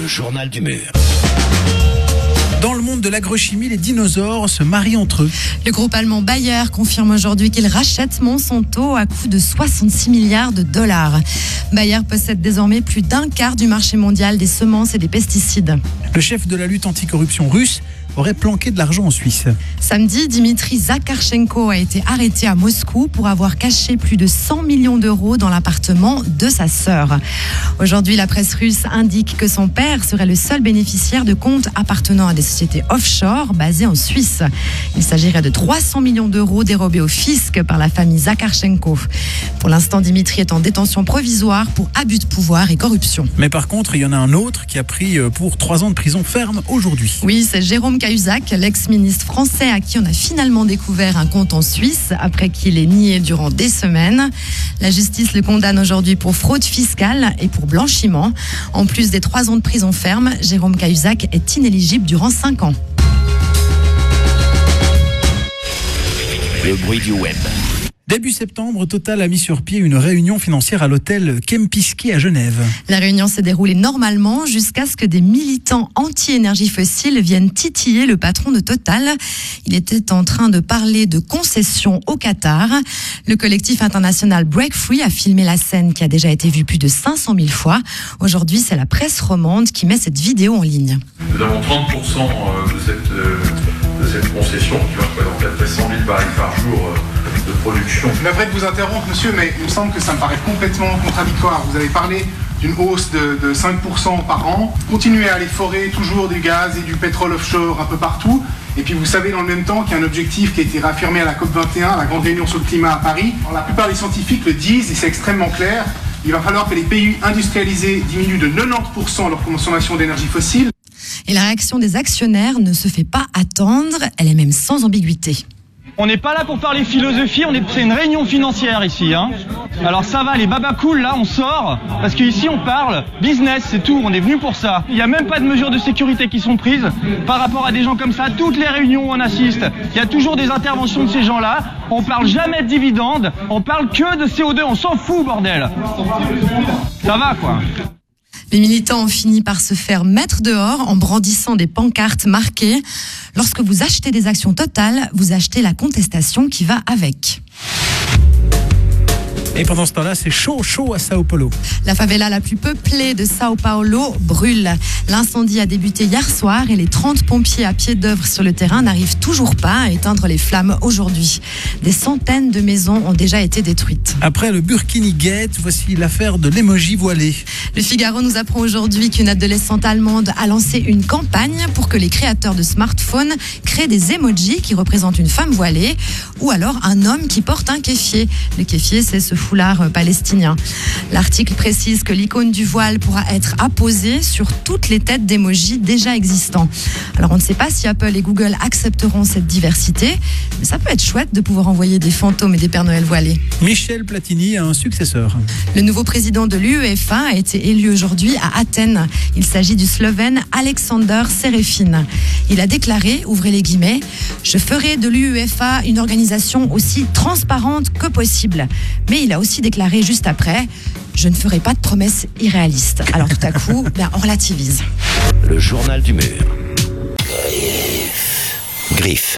Le journal du mur. Dans le monde de l'agrochimie, les dinosaures se marient entre eux. Le groupe allemand Bayer confirme aujourd'hui qu'il rachète Monsanto à coût de 66 milliards de dollars. Bayer possède désormais plus d'un quart du marché mondial des semences et des pesticides. Le chef de la lutte anticorruption russe aurait planqué de l'argent en Suisse. Samedi, Dimitri Zakharchenko a été arrêté à Moscou pour avoir caché plus de 100 millions d'euros dans l'appartement de sa sœur. Aujourd'hui, la presse russe indique que son père serait le seul bénéficiaire de comptes appartenant à des sociétés offshore basées en Suisse. Il s'agirait de 300 millions d'euros dérobés au fisc par la famille Zakharchenko. Pour l'instant, Dimitri est en détention provisoire pour abus de pouvoir et corruption. Mais par contre, il y en a un autre qui a pris pour 3 ans de prison ferme aujourd'hui. Oui, c'est Jérôme Cahuzac, l'ex-ministre français à qui on a finalement découvert un compte en Suisse après qu'il ait nié durant des semaines. La justice le condamne aujourd'hui pour fraude fiscale et pour blanchiment. En plus des 3 ans de prison ferme, Jérôme Cahuzac est inéligible durant 5 ans. Le bruit du web. Début septembre, Total a mis sur pied une réunion financière à l'hôtel Kempinski à Genève. La réunion s'est déroulée normalement jusqu'à ce que des militants anti-énergie fossile viennent titiller le patron de Total. Il était en train de parler de concessions au Qatar. Le collectif international Break Free a filmé la scène qui a déjà été vue plus de 500 000 fois. Aujourd'hui, c'est la presse romande qui met cette vidéo en ligne. Nous avons 30% de cette concession qui va représenter à peu près 100 000 barils par jour de production. Je m'aimerais de vous interrompre, monsieur, mais il me semble que ça me paraît complètement contradictoire. Vous avez parlé d'une hausse de 5% par an. Continuez à aller forer toujours du gaz et du pétrole offshore un peu partout. Et puis vous savez dans le même temps qu'il y a un objectif qui a été réaffirmé à la COP21, la grande réunion sur le climat à Paris. Alors, la plupart des scientifiques le disent et c'est extrêmement clair. Il va falloir que les pays industrialisés diminuent de 90% leur consommation d'énergie fossile. Et la réaction des actionnaires ne se fait pas attendre, elle est même sans ambiguïté. On n'est pas là pour parler philosophie, c'est une réunion financière ici. Alors ça va, les babacools là, on sort, parce qu'ici on parle business, c'est tout, on est venu pour ça. Il n'y a même pas de mesures de sécurité qui sont prises par rapport à des gens comme ça. Toutes les réunions où on assiste, il y a toujours des interventions de ces gens-là. On parle jamais de dividendes, on parle que de CO2, on s'en fout bordel. Ça va quoi. Les militants ont fini par se faire mettre dehors en brandissant des pancartes marquées « Lorsque vous achetez des actions Total, vous achetez la contestation qui va avec ». Et pendant ce temps-là, c'est chaud à Sao Paulo. La favela la plus peuplée de Sao Paulo brûle. L'incendie a débuté hier soir et les 30 pompiers à pied d'œuvre sur le terrain n'arrivent toujours pas à éteindre les flammes aujourd'hui. Des centaines de maisons ont déjà été détruites. Après le Burkini Gate, voici l'affaire de l'emoji voilé. Le Figaro nous apprend aujourd'hui qu'une adolescente allemande a lancé une campagne pour que les créateurs de smartphones créent des emojis qui représentent une femme voilée ou alors un homme qui porte un kéfier. Le kéfier, c'est ce foulard palestinien. L'article précise que l'icône du voile pourra être apposée sur toutes les têtes d'emojis déjà existants. Alors on ne sait pas si Apple et Google accepteront cette diversité, mais ça peut être chouette de pouvoir envoyer des fantômes et des Pères Noël voilés. Michel Platini a un successeur. Le nouveau président de l'UEFA a été élu aujourd'hui à Athènes. Il s'agit du Slovène Alexander Serefin. Il a déclaré, ouvrez les guillemets, « Je ferai de l'UEFA une organisation aussi transparente que possible ». Mais il a aussi déclaré juste après « Je ne ferai pas de promesses irréalistes ». Alors tout à coup, on relativise. Le journal du mur. Griffe.